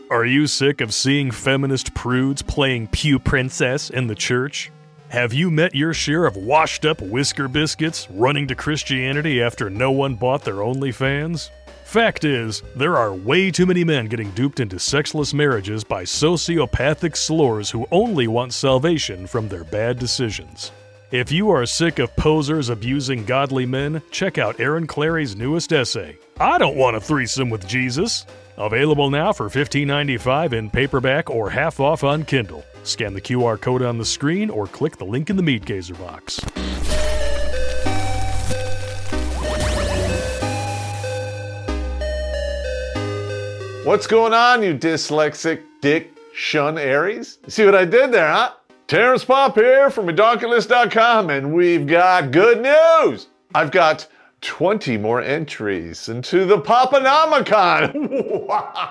Are you sick of seeing feminist prudes playing pew princess in the church? Have you met your share of washed-up whisker biscuits running to Christianity after no one bought their OnlyFans? Fact is, there are way too many men getting duped into sexless marriages by sociopathic slurs who only want salvation from their bad decisions. If you are sick of posers abusing godly men, check out Aaron Clary's newest essay, I Don't Want a Threesome with Jesus. Available now for $15.95 in paperback or half off on Kindle. Scan the QR code on the screen or click the link in the Meat Gazer box. What's going on, you dyslexic dick shun Aries? You see what I did there, huh? Terrence Pop here from Redonkulous.com, and we've got good news. I've got 20 more entries into the Poponomicon.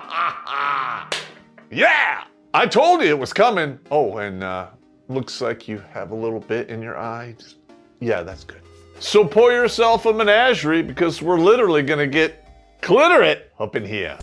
Yeah! I told you it was coming. Oh, and looks like you have a little bit in your eye. Yeah, that's good. So pour yourself a menagerie because we're literally gonna get clitorate up in here.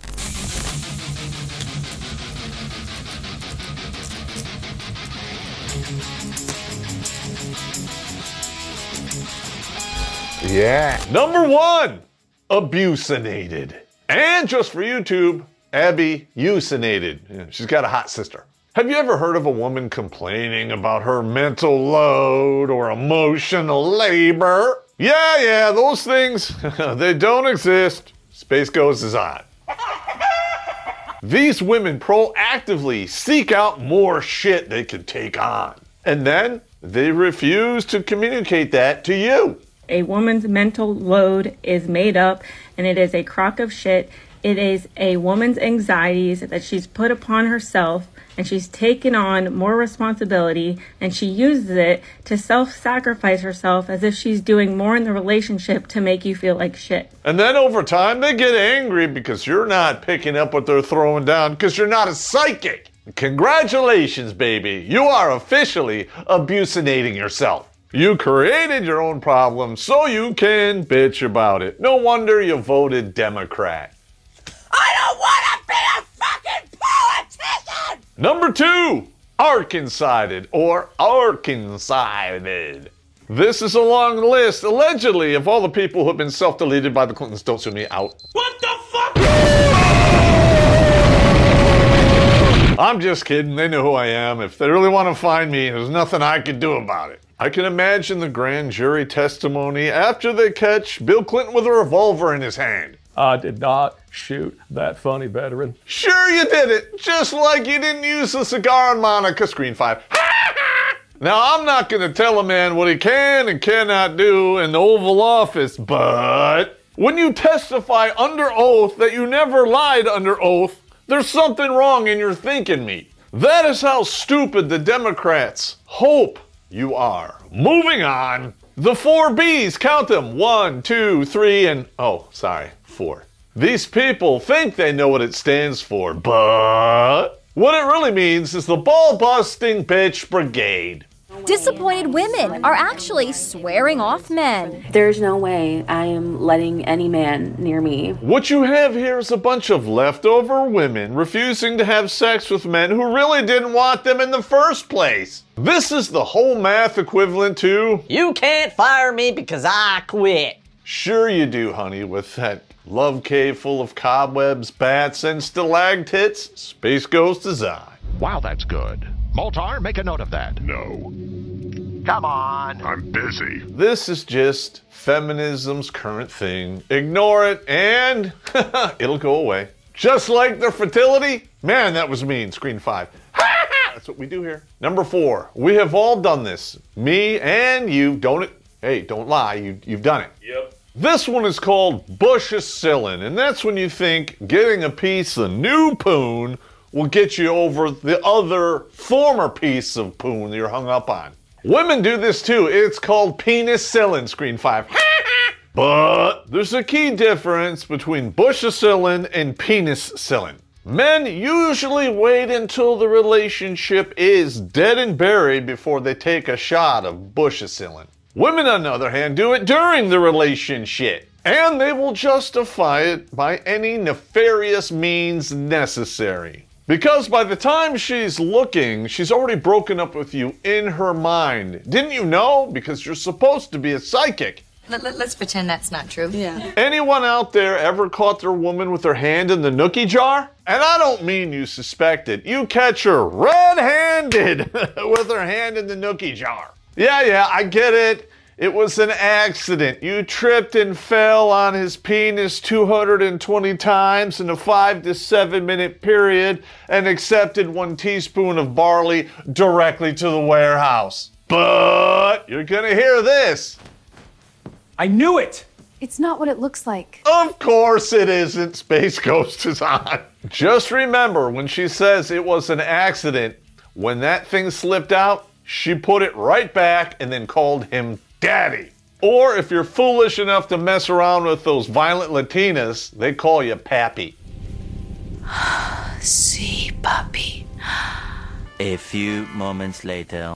Yeah. Number 1, abusinated. And just for YouTube, Abby Usinated. Yeah, she's got a hot sister. Have you ever heard of a woman complaining about her mental load or emotional labor? Yeah, those things, they don't exist. Space Ghost is on. These women proactively seek out more shit they can take on. And then they refuse to communicate that to you. A woman's mental load is made up, and it is a crock of shit. It is a woman's anxieties that she's put upon herself, and she's taken on more responsibility, and she uses it to self-sacrifice herself as if she's doing more in the relationship to make you feel like shit. And then over time, they get angry because you're not picking up what they're throwing down because you're not a psychic. Congratulations, baby. You are officially abusinating yourself. You created your own problem so you can bitch about it. No wonder you voted Democrat. I don't want to be a fucking politician! Number 2, Arkansided or Arkansided. This is a long list, allegedly, of all the people who have been self-deleted by the Clintons. Don't sue me out. What the fuck? I'm just kidding. They know who I am. If they really want to find me, there's nothing I can do about it. I can imagine the grand jury testimony after they catch Bill Clinton with a revolver in his hand. I did not shoot that funny veteran. Sure you did it, just like you didn't use the cigar on Monica. Screen 5. Now, I'm not going to tell a man what he can and cannot do in the Oval Office, but when you testify under oath that you never lied under oath, there's something wrong in your thinking, me. That is how stupid the Democrats hope you are. Moving on. The 4 B's, count them. 1, 2, 3, and 4. These people think they know what it stands for, but what it really means is the ball-busting bitch brigade. Disappointed women are actually swearing off men. There's no way I am letting any man near me. What you have here is a bunch of leftover women refusing to have sex with men who really didn't want them in the first place. This is the whole math equivalent to, you can't fire me because I quit. Sure you do, honey, with that love cave full of cobwebs, bats, and stalactites. Space Ghost is on. Wow, that's good. Moltar, make a note of that. No. Come on. I'm busy. This is just feminism's current thing. Ignore it and it'll go away. Just like their fertility. Man, that was mean. Screen 5. That's what we do here. Number 4. We have all done this. Me and you. Don't lie. You've done it. Yep. This one is called bushicillin, and that's when you think getting a piece of new poon will get you over the other former piece of poon that you're hung up on. Women do this too. It's called penicillin. Screen 5. But there's a key difference between bushicillin and penicillin. Men usually wait until the relationship is dead and buried before they take a shot of bushicillin. Women, on the other hand, do it during the relationship. And they will justify it by any nefarious means necessary. Because by the time she's looking, she's already broken up with you in her mind. Didn't you know? Because you're supposed to be a psychic. Let's pretend that's not true. Yeah. Anyone out there ever caught their woman with her hand in the nookie jar? And I don't mean you suspect it. You catch her red-handed with her hand in the nookie jar. Yeah, I get it. It was an accident. You tripped and fell on his penis 220 times in a 5 to 7 minute period and accepted 1 teaspoon of barley directly to the warehouse. But you're gonna hear this. I knew it! It's not what it looks like. Of course it isn't. Space Ghost is on. Just remember, when she says it was an accident, when that thing slipped out, she put it right back and then called him Daddy. Or if you're foolish enough to mess around with those violent Latinas, they call you Pappy. See, puppy. A few moments later.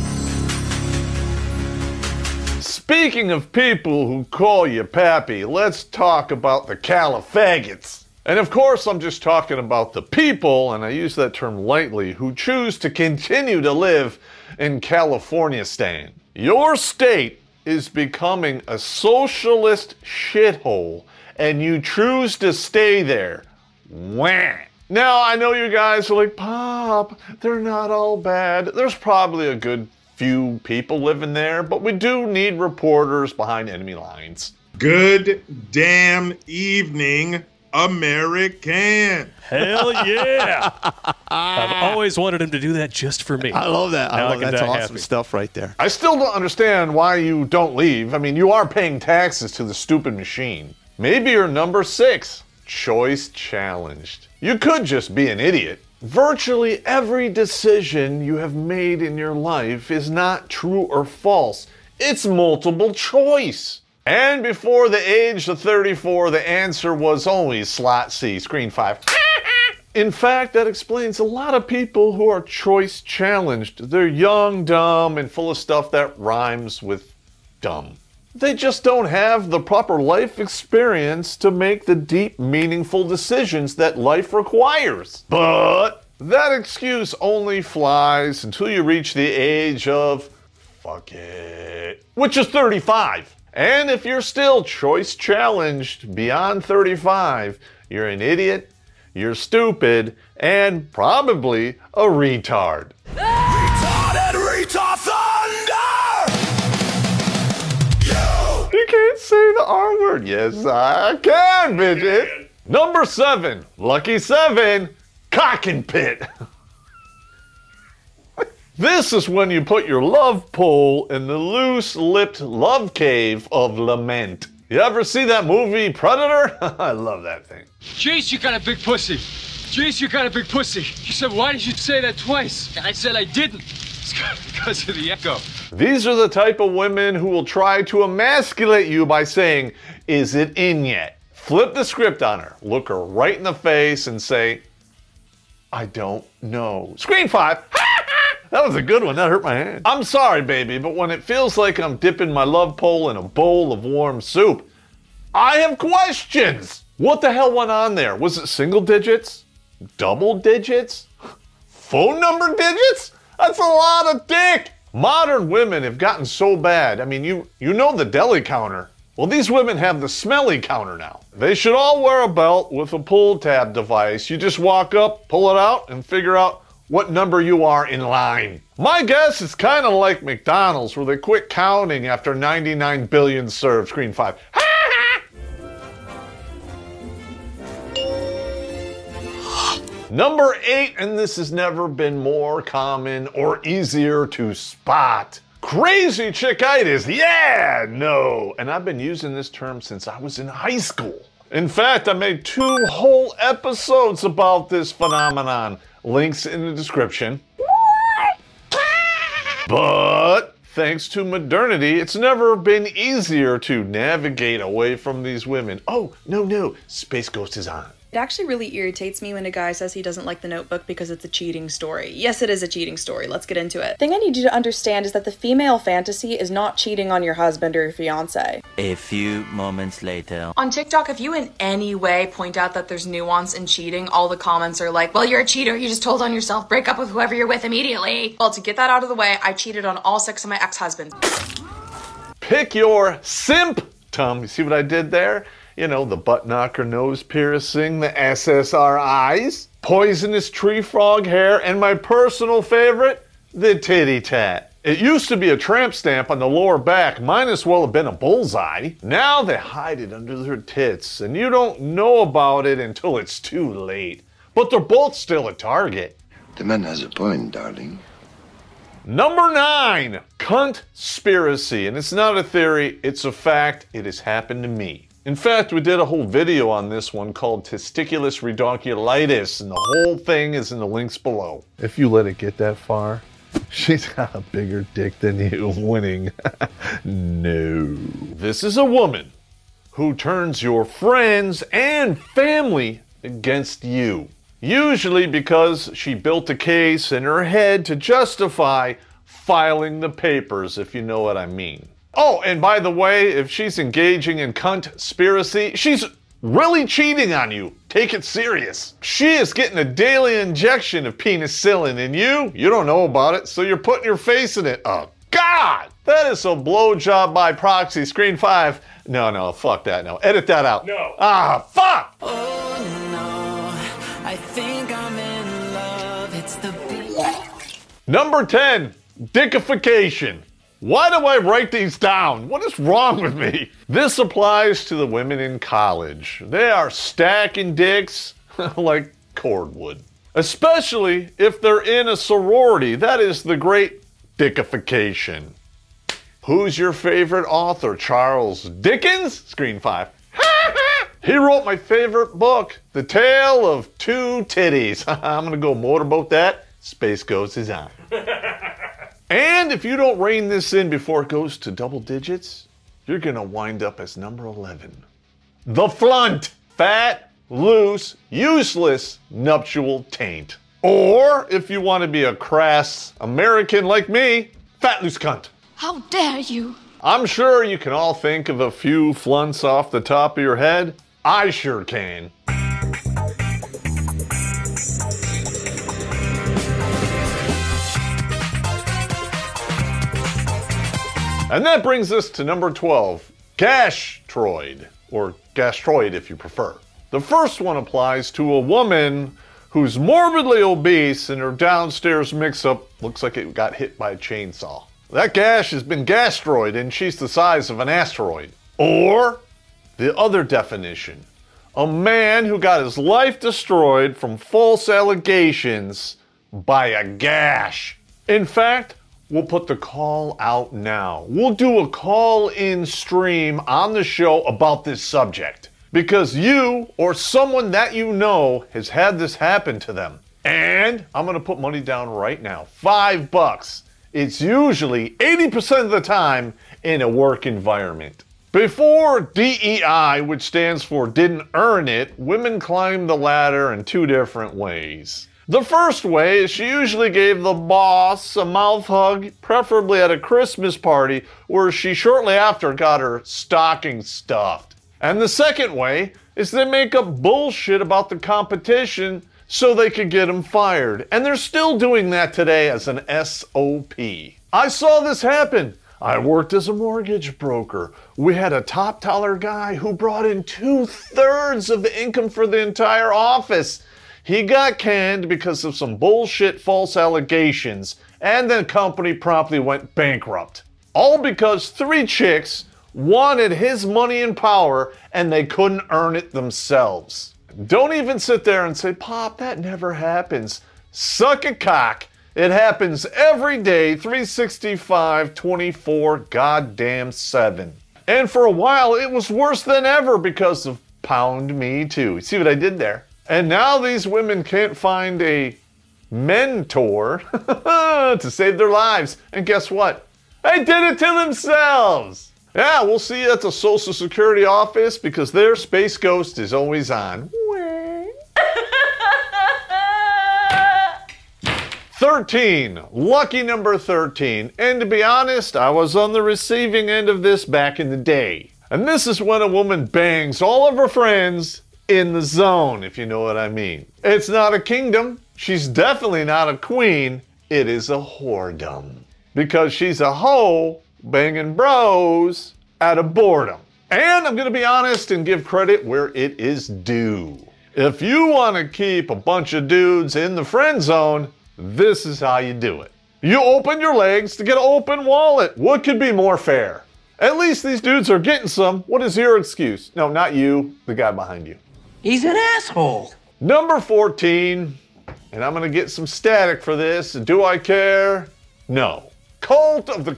Speaking of people who call you Pappy, let's talk about the Califaggots. And of course, I'm just talking about the people, and I use that term lightly, who choose to continue to live in California-stan. Your state is becoming a socialist shithole, and you choose to stay there. Wah! Now, I know you guys are like, Pop, they're not all bad. There's probably a good few people living there, but we do need reporters behind enemy lines. Good damn evening, American. Hell yeah. I've always wanted him to do that just for me. I love that. Now I love that's awesome happy. stuff right there. I still don't understand why you don't leave. I mean, you are paying taxes to the stupid machine. Maybe you're number 6, choice challenged. You could just be an idiot. Virtually every decision you have made in your life is not true or false. It's multiple choice. And before the age of 34, the answer was always slot C, screen 5. In fact, that explains a lot of people who are choice challenged. They're young, dumb, and full of stuff that rhymes with dumb. They just don't have the proper life experience to make the deep, meaningful decisions that life requires. But that excuse only flies until you reach the age of fuck it, which is 35. And if you're still choice challenged beyond 35, you're an idiot, you're stupid, and probably a retard. Retard thunder! You can't say the R word. Yes, I can, midget. Number 7, lucky 7, cock and pit. This is when you put your love pole in the loose-lipped love cave of lament. You ever see that movie, Predator? I love that thing. Jeez, you got a big pussy. Jeez, you got a big pussy. You said, why did you say that twice? I said I didn't. It's because of the echo. These are the type of women who will try to emasculate you by saying, is it in yet? Flip the script on her, look her right in the face and say, I don't know. Screen 5. That was a good one. That hurt my hand. I'm sorry, baby, but when it feels like I'm dipping my love pole in a bowl of warm soup, I have questions. What the hell went on there? Was it single digits? Double digits? Phone number digits? That's a lot of dick. Modern women have gotten so bad. I mean, you know the deli counter. Well, these women have the smelly counter now. They should all wear a belt with a pull tab device. You just walk up, pull it out, and figure out what number you are in line. My guess is kind of like McDonald's, where they quit counting after 99 billion served. Screen 5. Number 8, and this has never been more common or easier to spot. Crazy chickitis. Yeah, no. And I've been using this term since I was in high school. In fact, I made 2 whole episodes about this phenomenon. Links in the description. But thanks to modernity, it's never been easier to navigate away from these women. Oh, no, Space Ghost is on. It actually really irritates me when a guy says he doesn't like The Notebook because it's a cheating story. Yes, it is a cheating story. Let's get into it. The thing I need you to understand is that the female fantasy is not cheating on your husband or your fiance. A few moments later. On TikTok, if you in any way point out that there's nuance in cheating, all the comments are like, well, you're a cheater. You just told on yourself. Break up with whoever you're with immediately. Well, to get that out of the way, I cheated on all 6 of my ex-husbands. Pick your symptom. You see what I did there? You know, the butt knocker nose piercing, the SSR eyes, poisonous tree frog hair, and my personal favorite, the titty tat. It used to be a tramp stamp on the lower back. Might as well have been a bullseye. Now they hide it under their tits, and you don't know about it until it's too late. But they're both still a target. The man has a point, darling. Number 9, cuntspiracy. And it's not a theory, it's a fact. It has happened to me. In fact, we did a whole video on this one called testiculus redonculitis, and the whole thing is in the links below. If you let it get that far, she's got a bigger dick than you. Winning. No. This is a woman who turns your friends and family against you. Usually because she built a case in her head to justify filing the papers, if you know what I mean. Oh, and by the way, if she's engaging in cuntspiracy, she's really cheating on you. Take it serious. She is getting a daily injection of penicillin, and you don't know about it, so you're putting your face in it. Oh, God! That is a blowjob by proxy. Screen 5. No, fuck that. No, edit that out. No. Ah, fuck! Oh, no, I think I'm in love. It's the Number 10, dickification. Why do I write these down? What is wrong with me? This applies to the women in college. They are stacking dicks like cordwood. Especially if they're in a sorority. That is the great dickification. Who's your favorite author? Charles Dickens? Screen 5. He wrote my favorite book, The Tale of Two Titties. I'm going to go motorboat that. Space Ghost is on. And if you don't rein this in before it goes to double digits, you're going to wind up as number 11. The flunt. Fat, loose, useless, nuptial taint. Or, if you want to be a crass American like me, fat, loose cunt. How dare you? I'm sure you can all think of a few flunts off the top of your head. I sure can. And that brings us to number 12, gastroid, or gastroid if you prefer. The first one applies to a woman who's morbidly obese and her downstairs mix-up looks like it got hit by a chainsaw. That gash has been gastroid and she's the size of an asteroid. Or the other definition, a man who got his life destroyed from false allegations by a gash. In fact, we'll put the call out now. We'll do a call-in stream on the show about this subject. Because you or someone that you know has had this happen to them. And I'm going to put money down right now. $5. It's usually 80% of the time in a work environment. Before DEI, which stands for didn't earn it, women climb the ladder in 2 different ways. The first way is she usually gave the boss a mouth hug, preferably at a Christmas party, where she shortly after got her stocking stuffed. And the second way is they make up bullshit about the competition so they could get them fired. And they're still doing that today as an SOP. I saw this happen. I worked as a mortgage broker. We had a top dollar guy who brought in 2/3 of the income for the entire office. He got canned because of some bullshit false allegations, and the company promptly went bankrupt. All because 3 chicks wanted his money and power, and they couldn't earn it themselves. Don't even sit there and say, Pop, that never happens. Suck a cock. It happens every day, 365, 24, goddamn 7. And for a while, it was worse than ever because of Pound Me Too. See what I did there? And now these women can't find a mentor to save their lives. And guess what? They did it to themselves. Yeah, we'll see you at the Social Security office because their Space Ghost is always on. 13. Lucky number 13. And to be honest, I was on the receiving end of this back in the day. And this is when a woman bangs all of her friends in the zone, if you know what I mean. It's not a kingdom. She's definitely not a queen. It is a whoredom. Because she's a hoe banging bros out of boredom. And I'm going to be honest and give credit where it is due. If you want to keep a bunch of dudes in the friend zone, this is how you do it. You open your legs to get an open wallet. What could be more fair? At least these dudes are getting some. What is your excuse? No, not you, the guy behind you. He's an asshole. Number 14, and I'm going to get some static for this. Do I care? No. Cult of the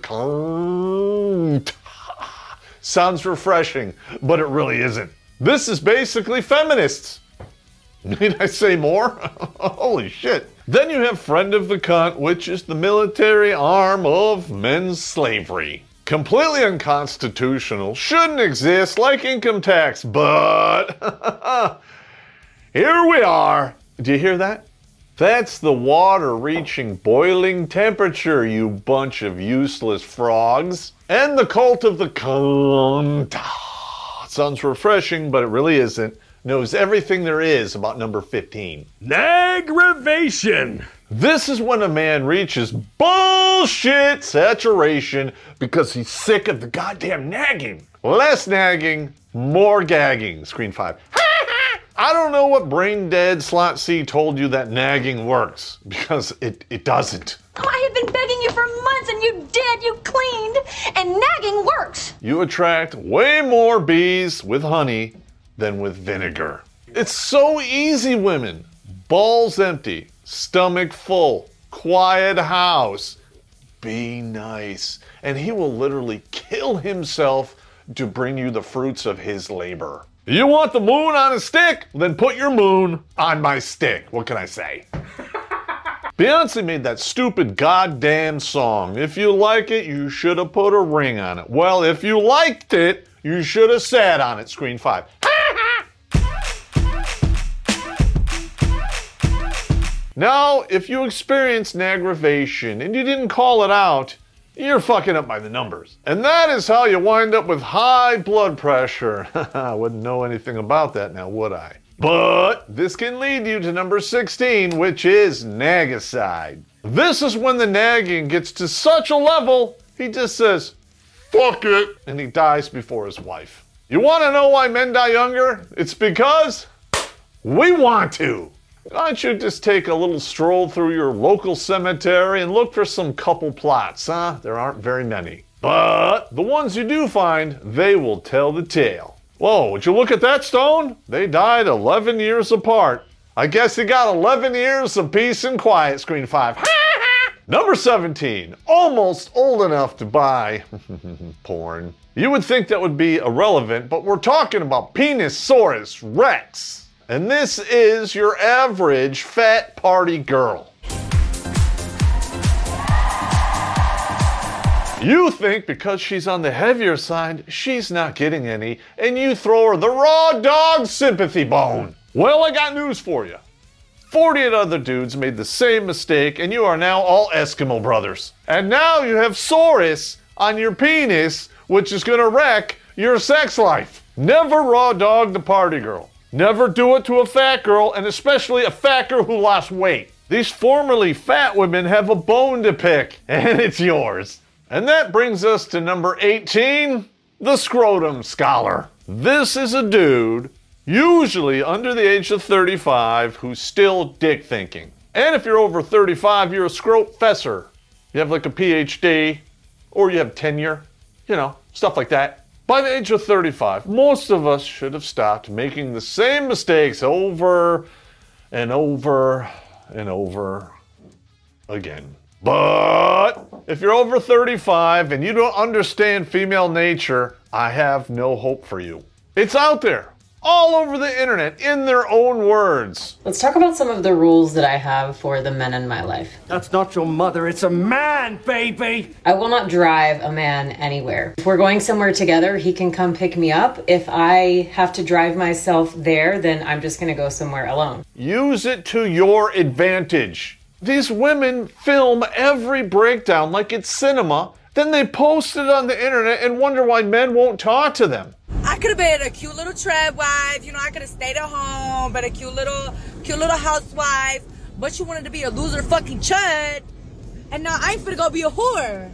Cunt. Sounds refreshing, but it really isn't. This is basically feminists. Need I say more? Holy shit. Then you have Friend of the Cunt, which is the military arm of men's slavery. Completely unconstitutional, shouldn't exist like income tax, but here we are. Do you hear that? That's the water reaching boiling temperature, you bunch of useless frogs. And the Cult of the Cunt. Sounds refreshing, but it really isn't. Knows everything there is about number 15. Naggravation. This is when a man reaches bullshit saturation because he's sick of the goddamn nagging. Less nagging, more gagging. Screen 5. I don't know what brain dead slot C told you that nagging works, because it doesn't. Oh, I have been begging you for months and you did, you cleaned, and nagging works. You attract way more bees with honey than with vinegar. It's so easy, women. Balls empty, stomach full, quiet house. Be nice. And he will literally kill himself to bring you the fruits of his labor. You want the moon on a stick? Then put your moon on my stick. What can I say? Beyonce made that stupid goddamn song. If you like it, you should have put a ring on it. Well, if you liked it, you should have sat on it. Screen 5. Now, if you experienced naggravation and you didn't call it out, you're fucking up by the numbers. And that is how you wind up with high blood pressure. I wouldn't know anything about that now, would I? But this can lead you to number 16, which is nagicide. This is when the nagging gets to such a level, he just says, fuck it, and he dies before his wife. You want to know why men die younger? It's because we want to. Why don't you just take a little stroll through your local cemetery and look for some couple plots, huh? There aren't very many. But the ones you do find, they will tell the tale. Whoa, would you look at that stone? They died 11 years apart. I guess he got 11 years of peace and quiet. Screen 5. Number 17, almost old enough to buy porn. You would think that would be irrelevant, but we're talking about Penisaurus Rex. And this is your average fat party girl. You think because she's on the heavier side, she's not getting any, and you throw her the raw dog sympathy bone. Well, I got news for you. 48 other dudes made the same mistake, and you are now all Eskimo brothers. And now you have Saurus on your penis, which is gonna wreck your sex life. Never raw dog the party girl. Never do it to a fat girl, and especially a fat girl who lost weight. These formerly fat women have a bone to pick, and it's yours. And that brings us to number 18, the scrotum scholar. This is a dude, usually under the age of 35, who's still dick thinking. And if you're over 35, you're a scrot-fessor. You have like a PhD, or you have tenure, you know, stuff like that. By the age of 35, most of us should have stopped making the same mistakes over and over and over again. But if you're over 35 and you don't understand female nature, I have no hope for you. It's out there, all over the internet, in their own words. Let's talk about some of the rules that I have for the men in my life. That's not your mother, it's a man, baby! I will not drive a man anywhere. If we're going somewhere together, he can come pick me up. If I have to drive myself there, then I'm just gonna go somewhere alone. Use it to your advantage. These women film every breakdown like it's cinema, then they post it on the internet and wonder why men won't talk to them. I could have been a cute little trad wife, you know, I could have stayed at home, been a cute little housewife, but you wanted to be a loser fucking chud, and now I ain't finna go be a whore.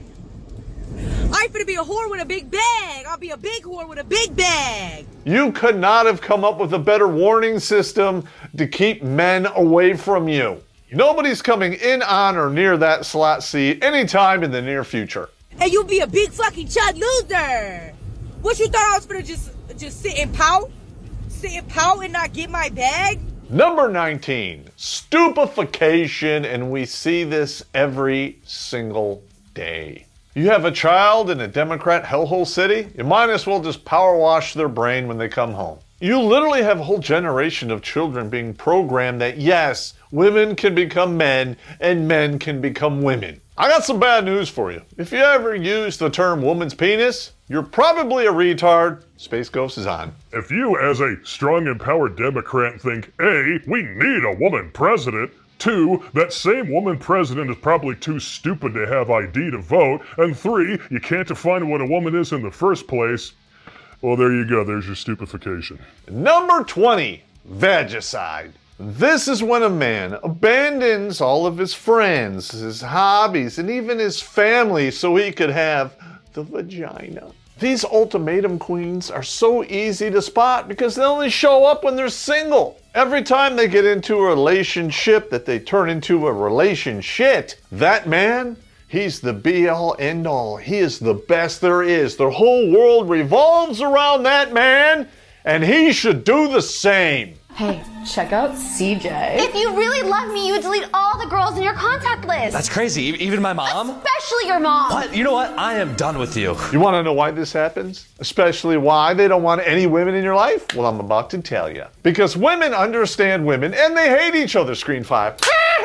I ain't finna be a whore with a big bag. I'll be a big whore with a big bag. You could not have come up with a better warning system to keep men away from you. Nobody's coming in on or near that slot seat anytime in the near future. And you'll be a big fucking chud loser. What you thought I was finna just sit and pout? Sit and pout and not get my bag? Number 19, stupefaction, and we see this every single day. You have a child in a Democrat hellhole city, you might as well just power wash their brain when they come home. You literally have a whole generation of children being programmed that yes, women can become men and men can become women. I got some bad news for you. If you ever use the term woman's penis, you're probably a retard. Space Ghost is on. If you, as a strong, empowered Democrat, think, A, we need a woman president, 2, that same woman president is probably too stupid to have ID to vote, and 3, you can't define what a woman is in the first place, well, there you go. There's your stupefaction. Number 20, vagicide. This is when a man abandons all of his friends, his hobbies, and even his family so he could have the vagina. These ultimatum queens are so easy to spot because they only show up when they're single. Every time they get into a relationship that they turn into a relationship, that man, he's the be-all, end-all. He is the best there is. Their whole world revolves around that man, and he should do the same. Hey, check out CJ. If you really love me, you would delete all the girls in your contact list. That's crazy. Even my mom? Especially your mom. What? You know what? I am done with you. You want to know why this happens? Especially why they don't want any women in your life? Well, I'm about to tell you. Because women understand women and they hate each other, Screen 5.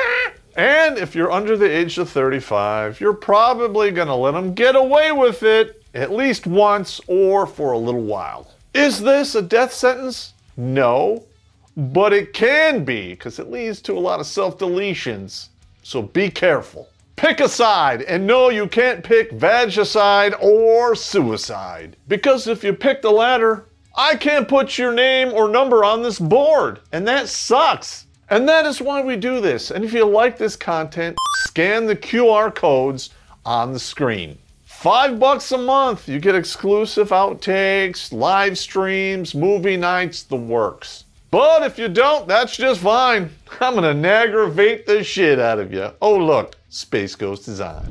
And if you're under the age of 35, you're probably going to let them get away with it at least once or for a little while. Is this a death sentence? No. But it can be, because it leads to a lot of self-deletions. So be careful. Pick a side, and no, you can't pick vagicide or suicide. Because if you pick the latter, I can't put your name or number on this board, and that sucks. And that is why we do this. And if you like this content, scan the QR codes on the screen. $5 a month, you get exclusive outtakes, live streams, movie nights, the works. But if you don't, that's just fine. I'm gonna aggravate the shit out of you. Oh look, Space Ghost is on.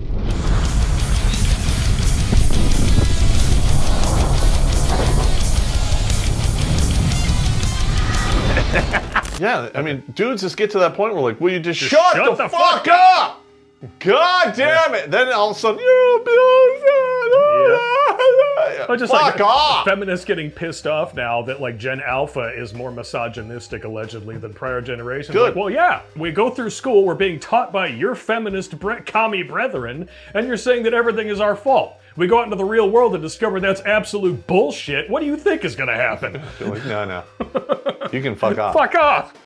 Yeah, I mean, dudes just get to that point where like, will you just shut the fuck up? God damn it! Then all of a sudden, you're But just fuck like off! Feminists getting pissed off now that like Gen Alpha is more misogynistic allegedly than prior generations. Good. Like, well, yeah, we go through school, we're being taught by your feminist commie brethren, and you're saying that everything is our fault. We go out into the real world and discover that's absolute bullshit. What do you think is going to happen? Like, no. You can fuck off. Fuck off!